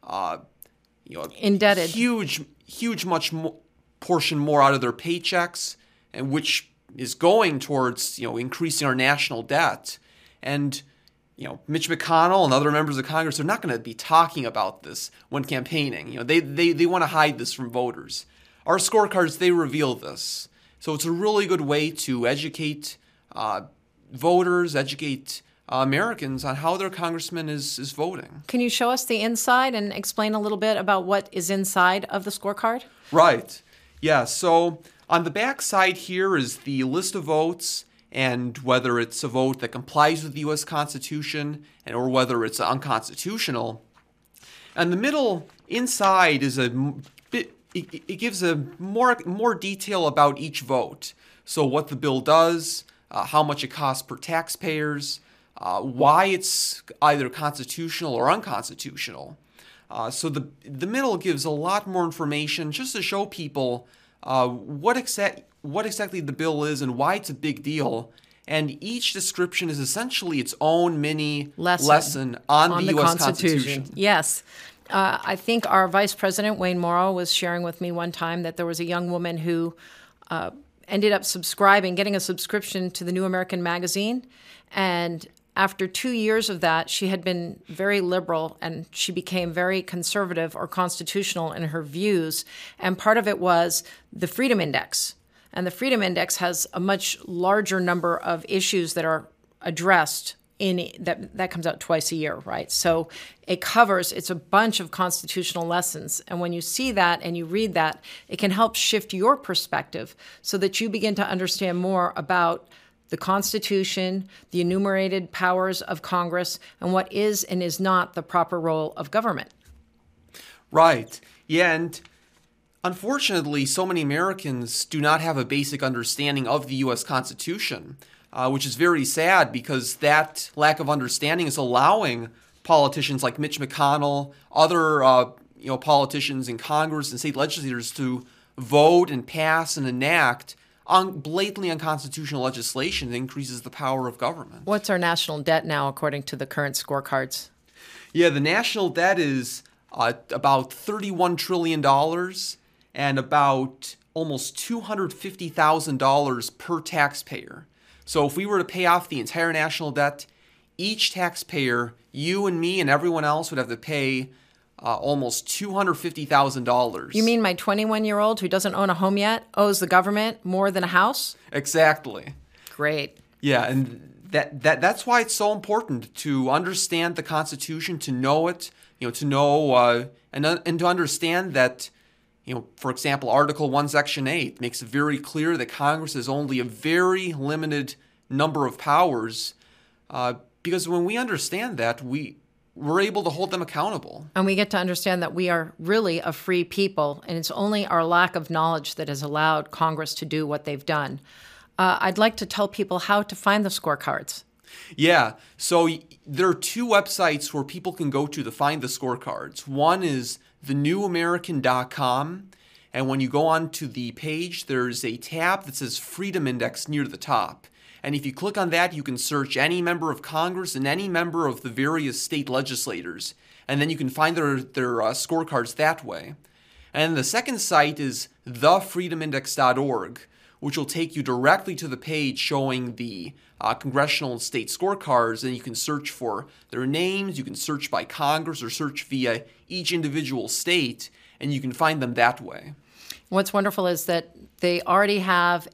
[SPEAKER 20] indebted
[SPEAKER 21] huge portion more out of their paychecks, and which is going towards increasing our national debt. And Mitch McConnell and other members of Congress are not going to be talking about this when campaigning. They want to hide this from voters. Our scorecards, they reveal this. So it's a really good way to educate voters, educate Americans on how their congressman is voting.
[SPEAKER 20] Can you show us the inside and explain a little bit about what is inside of the scorecard?
[SPEAKER 21] Right. Yeah. So on the back side here is the list of votes and whether it's a vote that complies with the U.S. Constitution or whether it's unconstitutional. And the middle inside is a bit. It gives a more detail about each vote. So what the bill does, how much it costs per taxpayers, why it's either constitutional or unconstitutional. So the middle gives a lot more information just to show people what exactly the bill is and why it's a big deal. And each description is essentially its own mini lesson on the U.S. Constitution.
[SPEAKER 20] Yes. I think our Vice President, Wayne Morrow, was sharing with me one time that there was a young woman who ended up getting a subscription to the New American Magazine. And after 2 years of that, she had been very liberal and she became very conservative or constitutional in her views. And part of it was the Freedom Index. And the Freedom Index has a much larger number of issues that are addressed that comes out twice a year, right? So it's a bunch of constitutional lessons. And when you see that and you read that, it can help shift your perspective so that you begin to understand more about the Constitution, the enumerated powers of Congress, and what is and is not the proper role of government.
[SPEAKER 21] Right. Yeah, and unfortunately, so many Americans do not have a basic understanding of the U.S. Constitution. Which is very sad because that lack of understanding is allowing politicians like Mitch McConnell, other politicians in Congress and state legislators to vote and pass and enact blatantly unconstitutional legislation that increases the power of government.
[SPEAKER 20] What's our national debt now, according to the current scorecards?
[SPEAKER 21] Yeah, the national debt is about $31 trillion and about almost $250,000 per taxpayer. So if we were to pay off the entire national debt, each taxpayer, you and me and everyone else, would have to pay almost $250,000.
[SPEAKER 20] You mean my 21-year-old who doesn't own a home yet owes the government more than a house?
[SPEAKER 21] Exactly.
[SPEAKER 20] Great.
[SPEAKER 21] Yeah, and that's why it's so important to understand the Constitution, to know it, to know and to understand that. For example, Article 1, Section 8 makes it very clear that Congress has only a very limited number of powers because when we understand that, we're able to hold them accountable.
[SPEAKER 20] And we get to understand that we are really a free people, and it's only our lack of knowledge that has allowed Congress to do what they've done. I'd like to tell people how to find the scorecards.
[SPEAKER 21] Yeah, so there are two websites where people can go to find the scorecards. One is thenewamerican.com, And when you go onto the page, there's a tab that says Freedom Index near the top. And if you click on that, you can search any member of Congress and any member of the various state legislators. And then you can find their scorecards that way. And the second site is thefreedomindex.org, which will take you directly to the page showing the congressional and state scorecards, and you can search for their names, you can search by Congress, or search via each individual state, and you can find them that way.
[SPEAKER 20] What's wonderful is that they already have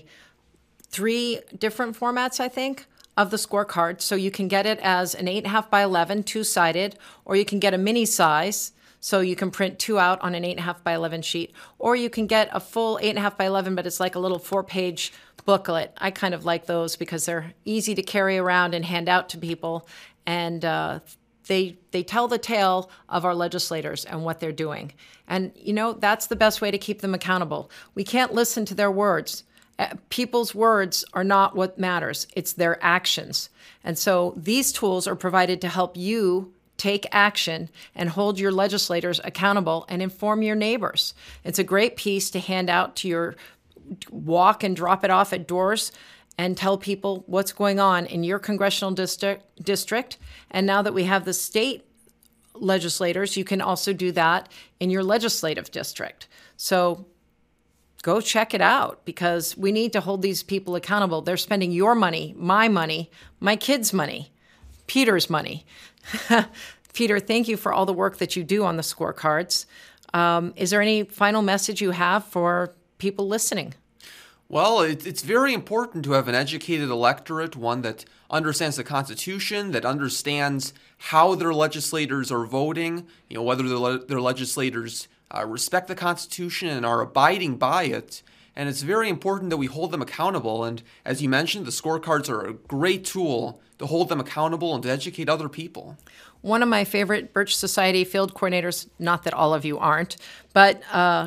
[SPEAKER 20] 3 different formats, I think, of the scorecard. So you can get it as an 8.5 by 11, 2-sided, or you can get a mini size, so you can print 2 out on an 8.5 by 11 sheet, or you can get a full 8.5 by 11, but it's like a little 4-page booklet. I kind of like those because they're easy to carry around and hand out to people, and they tell the tale of our legislators and what they're doing. And, you know, that's the best way to keep them accountable. We can't listen to their words. People's words are not what matters. It's their actions. And so these tools are provided to help you take action and hold your legislators accountable and inform your neighbors. It's a great piece to hand out to your walk and drop it off at doors and tell people what's going on in your congressional district. And now that we have the state legislators, you can also do that in your legislative district. So go check it out, because we need to hold these people accountable. They're spending your money, my kids' money, Peter's money. Peter, thank you for all the work that you do on the scorecards. Is there any final message you have for people listening?
[SPEAKER 21] Well, it's very important to have an educated electorate, one that understands the Constitution, that understands how their legislators are voting, you know, whether their legislators respect the Constitution and are abiding by it. And it's very important that we hold them accountable. And as you mentioned, the scorecards are a great tool to hold them accountable and to educate other people.
[SPEAKER 20] One of my favorite Birch Society field coordinators, not that all of you aren't, but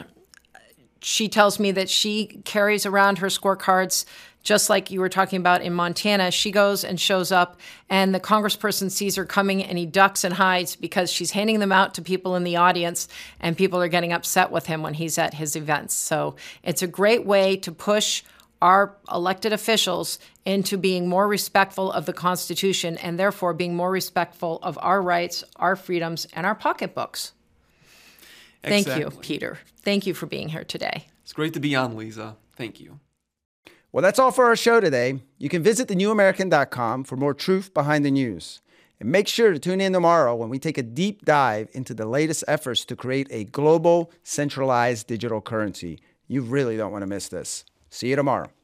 [SPEAKER 20] she tells me that she carries around her scorecards just like you were talking about in Montana. She goes and shows up, and the congressperson sees her coming, and he ducks and hides because she's handing them out to people in the audience, and people are getting upset with him when he's at his events. So it's a great way to push our elected officials into being more respectful of the Constitution, and therefore being more respectful of our rights, our freedoms, and our pocketbooks. Thank you, Peter. Thank you for being here today.
[SPEAKER 21] It's great to be on, Lisa. Thank you.
[SPEAKER 2] Well, that's all for our show today. You can visit thenewamerican.com for more truth behind the news. And make sure to tune in tomorrow when we take a deep dive into the latest efforts to create a global, centralized digital currency. You really don't want to miss this. See you tomorrow.